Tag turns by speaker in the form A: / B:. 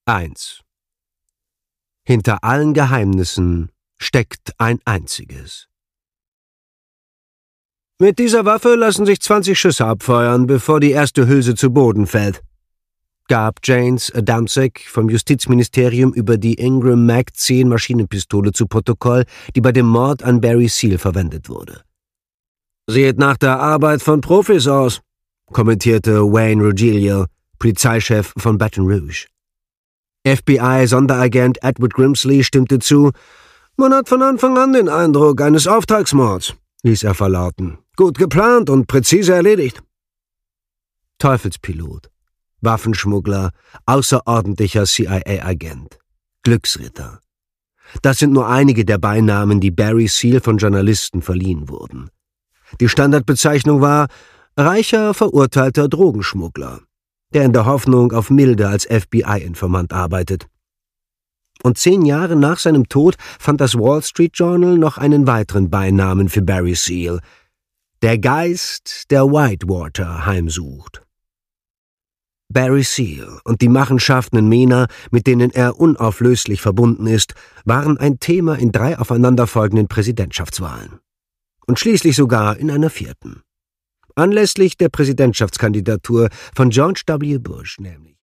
A: 1. Hinter allen Geheimnissen steckt ein einziges. Mit dieser Waffe lassen sich 20 Schüsse abfeuern, bevor die erste Hülse zu Boden fällt, gab James Adamczyk vom Justizministerium über die Ingram Mag 10 Maschinenpistole zu Protokoll, die bei dem Mord an Barry Seal verwendet wurde. »Sieht nach der Arbeit von Profis aus«, kommentierte Wayne Ruggiero, Polizeichef von Baton Rouge. FBI-Sonderagent Edward Grimsley stimmte zu. »Man hat von Anfang an den Eindruck eines Auftragsmords«, ließ er verlauten. »Gut geplant und präzise erledigt.« Teufelspilot, Waffenschmuggler, außerordentlicher CIA-Agent, Glücksritter. Das sind nur einige der Beinamen, die Barry Seal von Journalisten verliehen wurden. Die Standardbezeichnung war reicher, verurteilter Drogenschmuggler, der in der Hoffnung auf Milde als FBI-Informant arbeitet. Und 10 Jahre nach seinem Tod fand das Wall Street Journal noch einen weiteren Beinamen für Barry Seal: der Geist, der Whitewater heimsucht. Barry Seal und die Machenschaften in Mena, mit denen er unauflöslich verbunden ist, waren ein Thema in 3 aufeinanderfolgenden Präsidentschaftswahlen. Und schließlich sogar in einer 4. Anlässlich der Präsidentschaftskandidatur von George W. Bush nämlich.